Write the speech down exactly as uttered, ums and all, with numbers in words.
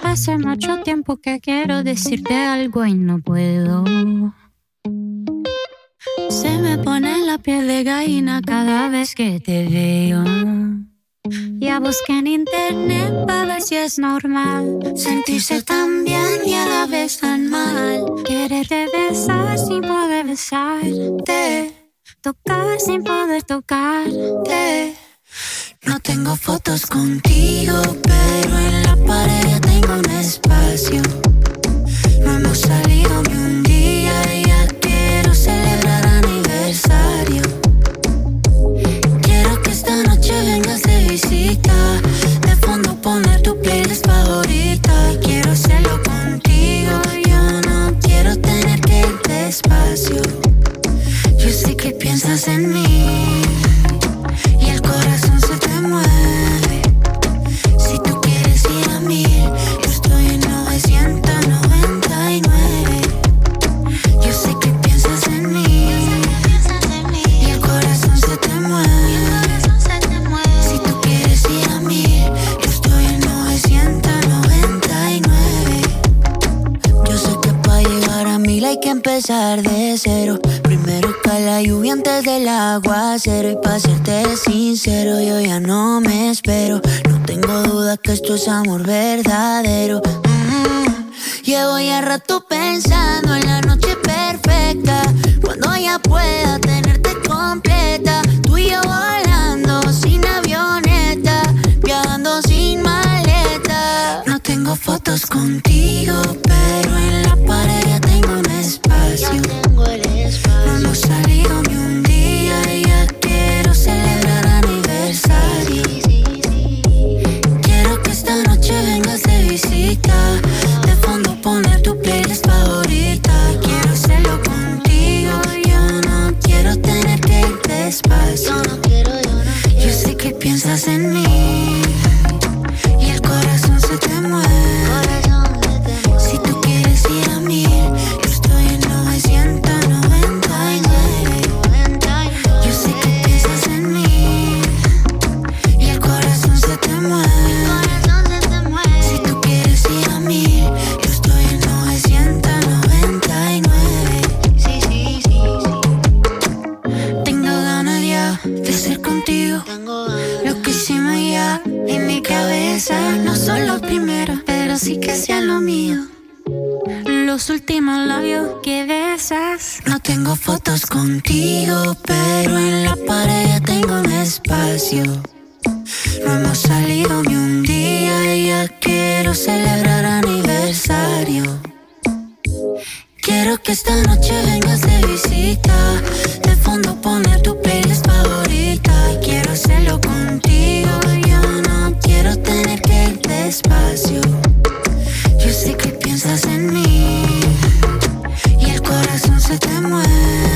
Hace mucho tiempo que quiero decirte algo y no puedo. Se me pone la piel de gallina cada vez que te veo. Ya busqué en internet para ver si es normal sentirse tan bien y a la vez tan mal. Quererte besar sin poder besarte, tocar sin poder tocarte. No tengo fotos contigo, pero en la pared ya tengo un espacio. No hemos salido ni un día y ya quiero celebrar aniversario. Quiero que esta noche vengas de visita, de fondo poner tu playlist favorita. Quiero hacerlo contigo, yo no quiero tener que ir despacio. Yo sé que piensas en mí y el corazón se te mueve. Si tú quieres ir a mil, yo estoy en novecientos noventa y nueve. Yo sé que piensas en mí y el corazón se te mueve. Si tú quieres ir a mil, yo estoy en novecientos noventa y nueve. Yo sé que para llegar a mil hay que empezar de cero. Primero cae la lluvia antes del aguacero. Y para serte sincero, yo ya no me espero. No tengo duda que esto es amor verdadero. mm-hmm. Llevo ya rato pensando en la noche perfecta, cuando ya pueda tenerte completa. Tú y yo volando sin avioneta, viajando sin maleta. No tengo fotos contigo, pero en la pared ya tengo un espacio. No hemos salido ni un día y ya quiero celebrar aniversario. Quiero que esta noche vengas de visita, de fondo poner tu playlist favorita. Quiero hacerlo contigo, yo no quiero tener que ir despacio. Yo sé que piensas en mí y el corazón se te mueve. Si tú quieres ir a mil, yo estoy en novecientos noventa y nueve. Yo sé que piensas en mí y el corazón se te mueve. Si tú quieres ir a mil, yo estoy en novecientos noventa y nueve. Sí, sí, sí, sí. Tengo ganas ya de ser contigo. Lo que hicimos ya en mi cabeza no son los primeros, pero sí que sean lo mío. Los últimos labios que besas. No tengo fotos contigo, pero en la pared ya tengo un espacio. No hemos salido ni un día y ya quiero celebrar aniversario. Quiero que esta noche vengas de visita, de fondo poner tu playlist favorita. Quiero hacerlo contigo, yo no quiero tener que ir despacio. Yo sé que piensas en mí y el corazón se te mueve.